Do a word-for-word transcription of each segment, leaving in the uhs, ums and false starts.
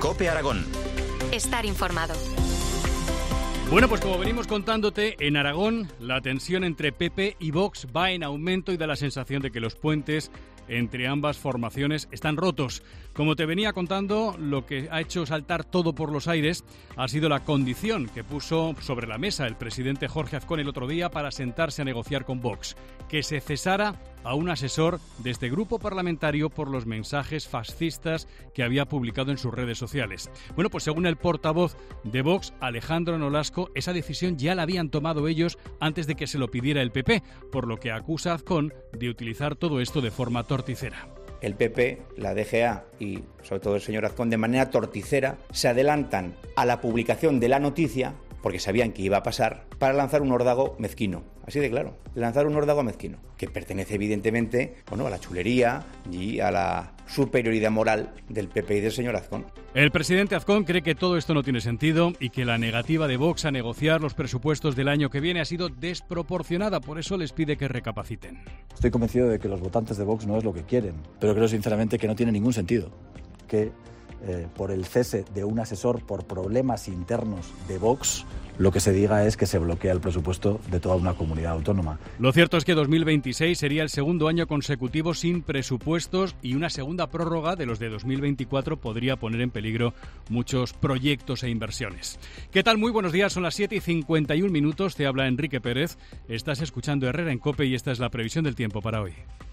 COPE Aragón. Estar informado. Bueno, pues como venimos contándote, en Aragón la tensión entre P P y Vox va en aumento y da la sensación de que los puentes entre ambas formaciones están rotos. Como te venía contando, lo que ha hecho saltar todo por los aires ha sido la condición que puso sobre la mesa el presidente Jorge Azcón el otro día para sentarse a negociar con Vox, que se cesara a un asesor de este grupo parlamentario por los mensajes fascistas que había publicado en sus redes sociales. Bueno, pues según el portavoz de Vox, Alejandro Nolasco, esa decisión ya la habían tomado ellos antes de que se lo pidiera el P P, por lo que acusa a Azcón de utilizar todo esto de forma torticera. El P P, la D G A y sobre todo el señor Azcón, de manera torticera, se adelantan a la publicación de la noticia, porque sabían que iba a pasar, para lanzar un órdago mezquino. Así de claro, lanzar un órdago mezquino, que pertenece evidentemente, bueno, a la chulería y a la superioridad moral del P P y del señor Azcón. El presidente Azcón cree que todo esto no tiene sentido y que la negativa de Vox a negociar los presupuestos del año que viene ha sido desproporcionada, por eso les pide que recapaciten. Estoy convencido de que los votantes de Vox no es lo que quieren, pero creo sinceramente que no tiene ningún sentido que eh, por el cese de un asesor por problemas internos de Vox, lo que se diga es que se bloquea el presupuesto de toda una comunidad autónoma. Lo cierto es que dos mil veintiséis sería el segundo año consecutivo sin presupuestos y una segunda prórroga de los de dos mil veinticuatro podría poner en peligro muchos proyectos e inversiones. ¿Qué tal? Muy buenos días, son las siete y cincuenta y un minutos, te habla Enrique Pérez, estás escuchando Herrera en COPE y esta es la previsión del tiempo para hoy.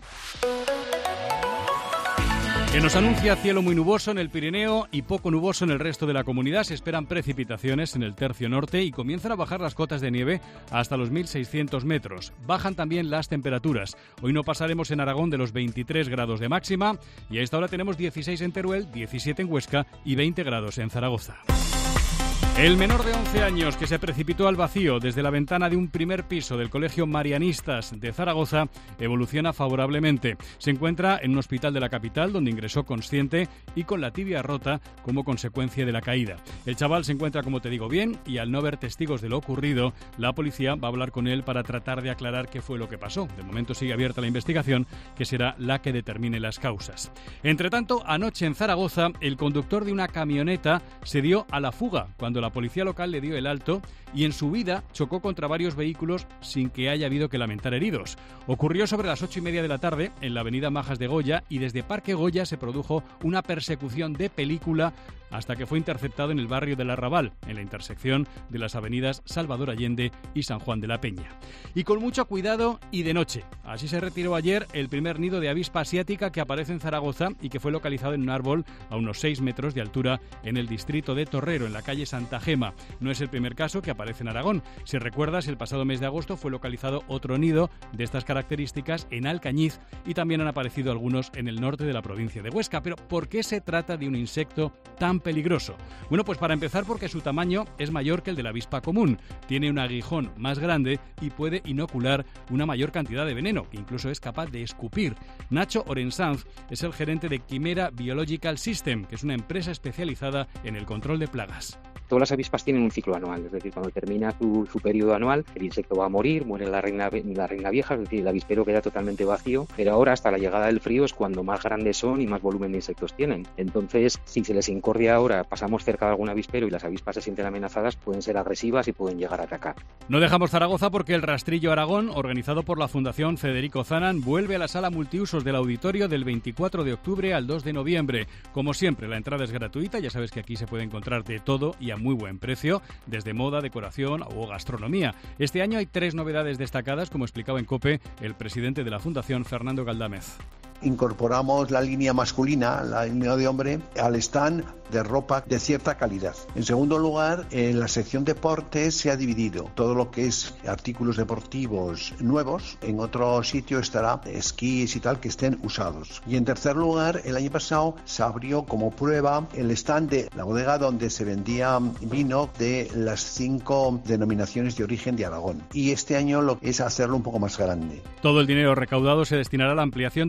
Que nos anuncia cielo muy nuboso en el Pirineo y poco nuboso en el resto de la comunidad. Se esperan precipitaciones en el tercio norte y comienzan a bajar las cotas de nieve hasta los mil seiscientos metros. Bajan también las temperaturas. Hoy no pasaremos en Aragón de los veintitrés grados de máxima y a esta hora tenemos dieciséis en Teruel, diecisiete en Huesca y veinte grados en Zaragoza. El menor de once años que se precipitó al vacío desde la ventana de un primer piso del Colegio Marianistas de Zaragoza evoluciona favorablemente. Se encuentra en un hospital de la capital donde ingresó consciente y con la tibia rota como consecuencia de la caída. El chaval se encuentra, como te digo, bien y al no haber testigos de lo ocurrido, la policía va a hablar con él para tratar de aclarar qué fue lo que pasó. De momento sigue abierta la investigación, que será la que determine las causas. Entre tanto, anoche en Zaragoza, el conductor de una camioneta se dio a la fuga cuando la policía local le dio el alto y en su huida chocó contra varios vehículos sin que haya habido que lamentar heridos. Ocurrió sobre las ocho y media de la tarde en la avenida Majas de Goya y desde Parque Goya se produjo una persecución de película hasta que fue interceptado en el barrio del Arrabal, en la intersección de las avenidas Salvador Allende y San Juan de la Peña. Y con mucho cuidado y de noche. Así se retiró ayer el primer nido de avispa asiática que aparece en Zaragoza y que fue localizado en un árbol a unos seis metros de altura en el distrito de Torrero, en la calle Santa Gema. No es el primer caso que aparece en Aragón. Si recuerdas, el pasado mes de agosto fue localizado otro nido de estas características en Alcañiz y también han aparecido algunos en el norte de la provincia de Huesca. Pero ¿por qué se trata de un insecto tan peligroso? Bueno, pues para empezar porque su tamaño es mayor que el de la avispa común. Tiene un aguijón más grande y puede inocular una mayor cantidad de veneno, que incluso es capaz de escupir. Nacho Orensanz es el gerente de Quimera Biological System, que es una empresa especializada en el control de plagas. Todas las avispas tienen un ciclo anual, es decir, cuando termina su, su periodo anual, el insecto va a morir, muere la reina, la reina vieja, es decir, el avispero queda totalmente vacío, pero ahora hasta la llegada del frío es cuando más grandes son y más volumen de insectos tienen. Entonces, si se les incordia ahora, pasamos cerca de algún avispero y las avispas se sienten amenazadas, pueden ser agresivas y pueden llegar a atacar. No dejamos Zaragoza porque el Rastrillo Aragón, organizado por la Fundación Federico Zanan, vuelve a la sala multiusos del auditorio del veinticuatro de octubre al dos de noviembre. Como siempre, la entrada es gratuita, ya sabes que aquí se puede encontrar de todo y a muy buen precio, desde moda, decoración o gastronomía. Este año hay tres novedades destacadas, como explicaba en COPE el presidente de la Fundación, Fernando Galdámez. Incorporamos la línea masculina, la línea de hombre, al stand de ropa de cierta calidad. En segundo lugar, en la sección deportes se ha dividido todo lo que es artículos deportivos nuevos. En otro sitio estará esquís y tal que estén usados. Y en tercer lugar, el año pasado se abrió como prueba el stand de la bodega donde se vendía vino de las cinco denominaciones de origen de Aragón. Y este año lo que es hacerlo un poco más grande. Todo el dinero recaudado se destinará a la ampliación de la residencia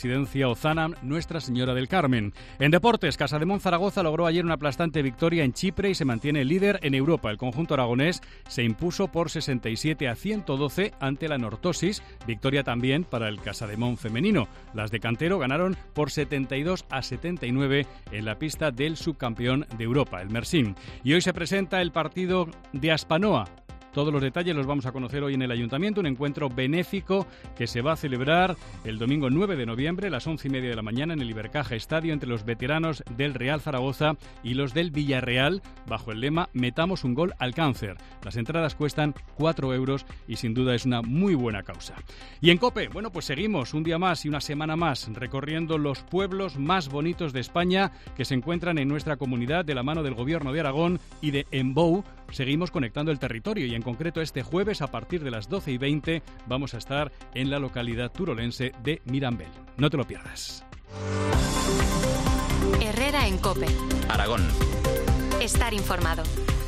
residencia Ozanam Nuestra Señora del Carmen. En deportes, Casademón Zaragoza logró ayer una aplastante victoria en Chipre y se mantiene líder en Europa. El conjunto aragonés se impuso por sesenta y siete a ciento doce ante la Nortosis, victoria también para el Casademón femenino. Las de Cantero ganaron por setenta y dos a setenta y nueve en la pista del subcampeón de Europa, el Mersin. Y hoy se presenta el partido de Aspanoa. Todos los detalles los vamos a conocer hoy en el Ayuntamiento, un encuentro benéfico que se va a celebrar el domingo nueve de noviembre a las once y media de la mañana en el Ibercaja Estadio entre los veteranos del Real Zaragoza y los del Villarreal, bajo el lema Metamos un gol al cáncer. Las entradas cuestan cuatro euros y sin duda es una muy buena causa. Y en COPE, bueno, pues seguimos un día más y una semana más recorriendo los pueblos más bonitos de España que se encuentran en nuestra comunidad de la mano del Gobierno de Aragón y de Embou. Seguimos conectando el territorio y en concreto este jueves a partir de las doce y veinte vamos a estar en la localidad turolense de Mirambel. No te lo pierdas. Herrera en COPE. Aragón. Estar informado.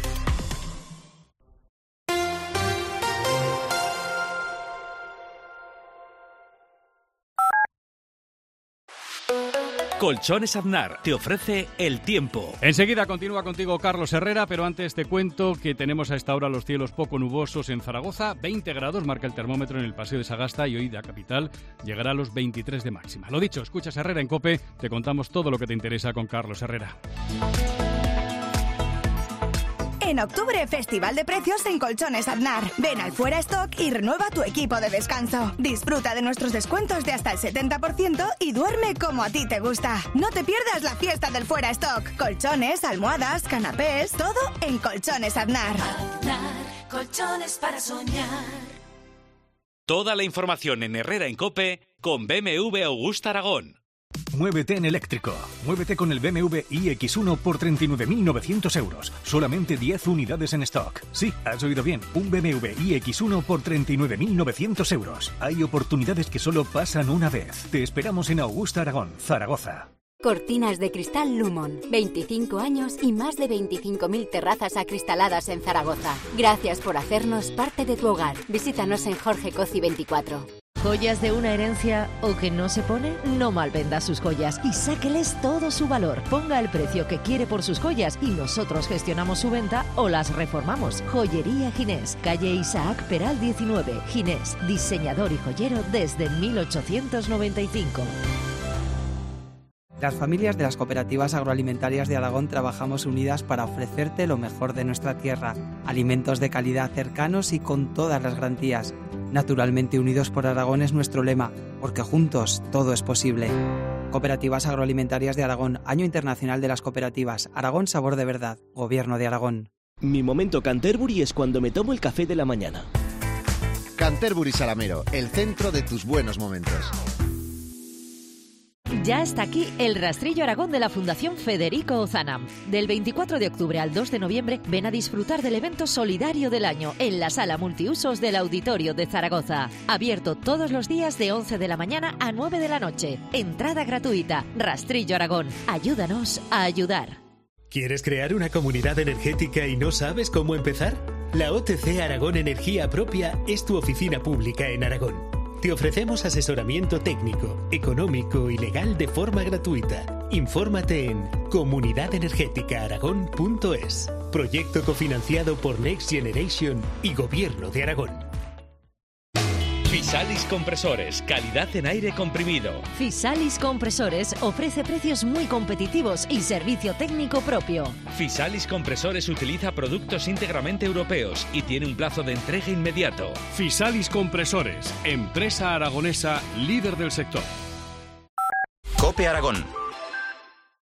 Colchones Aznar te ofrece el tiempo. Enseguida continúa contigo Carlos Herrera, pero antes te cuento que tenemos a esta hora los cielos poco nubosos en Zaragoza. veinte grados marca el termómetro en el Paseo de Sagasta y hoy la capital llegará a los veintitrés de máxima. Lo dicho, escuchas Herrera en COPE, te contamos todo lo que te interesa con Carlos Herrera. En octubre, Festival de Precios en Colchones Aznar. Ven al Fuera Stock y renueva tu equipo de descanso. Disfruta de nuestros descuentos de hasta el setenta por ciento y duerme como a ti te gusta. No te pierdas la fiesta del Fuera Stock. Colchones, almohadas, canapés, todo en Colchones Aznar. Aznar, colchones para soñar. Toda la información en Herrera en COPE con B M W Augusta Aragón. Muévete en eléctrico. Muévete con el B M W i X uno por treinta y nueve mil novecientos euros. Solamente diez unidades en stock. Sí, has oído bien. Un B M W i X uno por treinta y nueve mil novecientos euros. Hay oportunidades que solo pasan una vez. Te esperamos en Augusta Aragón, Zaragoza. Cortinas de cristal Lumon. veinticinco años y más de veinticinco mil terrazas acristaladas en Zaragoza. Gracias por hacernos parte de tu hogar. Visítanos en Jorge Coci veinticuatro. ¿Joyas de una herencia o que no se pone? No malvenda sus joyas y sáqueles todo su valor. Ponga el precio que quiere por sus joyas y nosotros gestionamos su venta o las reformamos. Joyería Ginés, calle Isaac Peral diecinueve. Ginés, diseñador y joyero desde mil ochocientos noventa y cinco. Las familias de las cooperativas agroalimentarias de Aragón trabajamos unidas para ofrecerte lo mejor de nuestra tierra. Alimentos de calidad cercanos y con todas las garantías. Naturalmente unidos por Aragón es nuestro lema, porque juntos todo es posible. Cooperativas Agroalimentarias de Aragón, Año Internacional de las Cooperativas. Aragón Sabor de Verdad, Gobierno de Aragón. Mi momento Canterbury es cuando me tomo el café de la mañana. Canterbury Salamero, el centro de tus buenos momentos. Ya está aquí el Rastrillo Aragón de la Fundación Federico Ozanam. Del veinticuatro de octubre al dos de noviembre, ven a disfrutar del evento solidario del año en la sala multiusos del Auditorio de Zaragoza. Abierto todos los días de once de la mañana a nueve de la noche. Entrada gratuita. Rastrillo Aragón. Ayúdanos a ayudar. ¿Quieres crear una comunidad energética y no sabes cómo empezar? La O T C Aragón Energía Propia es tu oficina pública en Aragón. Te ofrecemos asesoramiento técnico, económico y legal de forma gratuita. Infórmate en comunidad energética aragón punto es. Proyecto cofinanciado por Next Generation y Gobierno de Aragón. Fisalis Compresores, calidad en aire comprimido. Fisalis Compresores ofrece precios muy competitivos y servicio técnico propio. Fisalis Compresores utiliza productos íntegramente europeos y tiene un plazo de entrega inmediato. Fisalis Compresores, empresa aragonesa líder del sector. COPE Aragón.